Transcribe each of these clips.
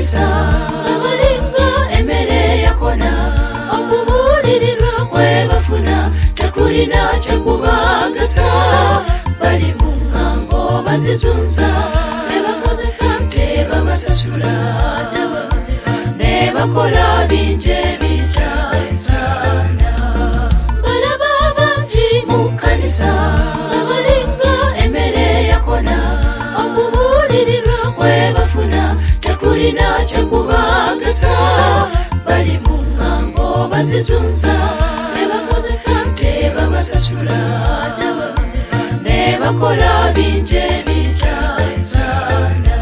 kanisa abalinga emmere yakona okubuulirirwa kwe bafuna tekulina kyekubagasa bali mu ŋŋambo bazizunza ne bakozesa tebabasasula ne bakola bingi ebitasaana balaba bangi mu kanisa abalinga emmere yakona okubuulirirwa kwe bafuna tekulina kyekubagasa bali mu ŋŋambo bazizunza ne bakozesa tebabasasula ne bakola bingi ebitasaana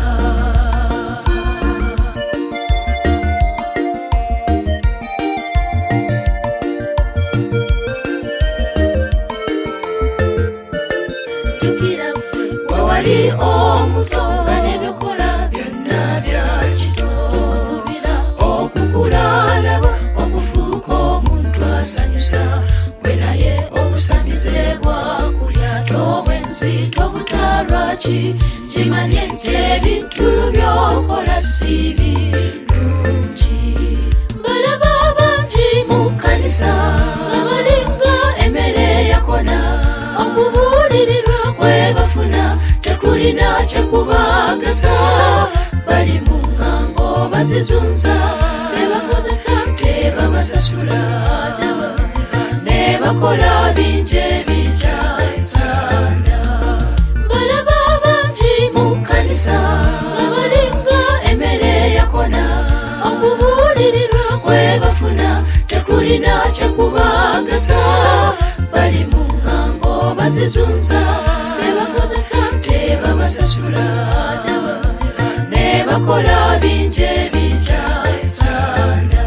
jukira wewali omuto nga nebyokola byonna byakito tukusubira okukulalaba okufuuka omuntu asanyusa gwe naye obusamize bwakulya tobwenzi tobutalwaki kimanye nti ebintu byokola si birungi balaba bangi mu kanisa abalinga emmere yakona okubuulirirwa kwe bafuna tekulina kyekubagasa bali mu ŋŋambo bazizunza ne bakozesa tebabasasula ne bakola bingi ebitasaana balaba bangi mu kanisa abalinga emmere yakona okubuulirirwa kwe bafuna tekulina kyekubagasa bali mu ŋŋambo bazizunza ne bakozesa tebabasasula ne bakola bingi ebitasaana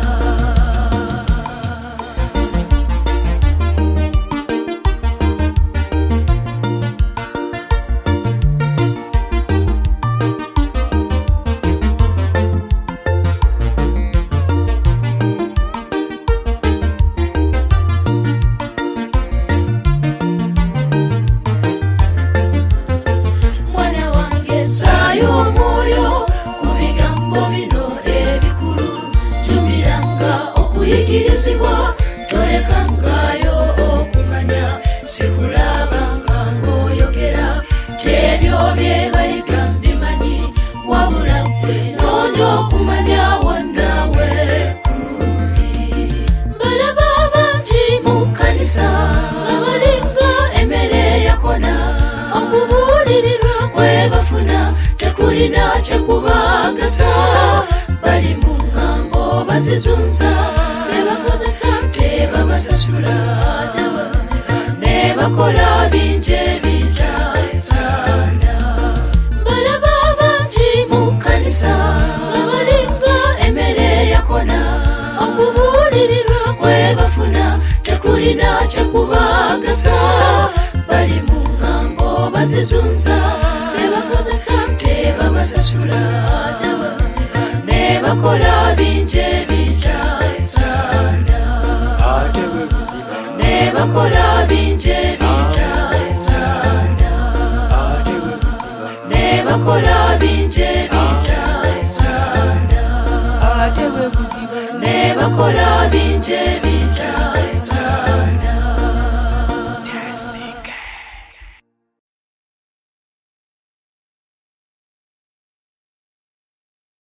Sayo omwoyo ku bigambo bino ebikulu jumiranga okuyigirizibwa tolekangayo okumanya sikulabanga ng'oyogera kyebyo bye bayiga bimanyi wabula gwe noonya okumanya wonnawe kuli balaba bangi mu kanisa abalinga emmere yakona okubuulirirwa kwe bafuna tekulina kyekubagasa bali mu ŋŋambo bazizunza ne bakozesa tebabasasula ne bakola bingi ebitasaana balaba bangi mu kanisa abalinga emmere yakona okubuulirirwa kwe bafuna tekulina kyekubagasa bali mu ŋŋambo bazizunza ne bakozesa tebabasasula ne bakola bingi ebitasaana ate bwe buziba ne bakola bingi ebitasaana ate bwe buziba ne bakola bingi ebitasaana ate bwe buziba ne bakola bingi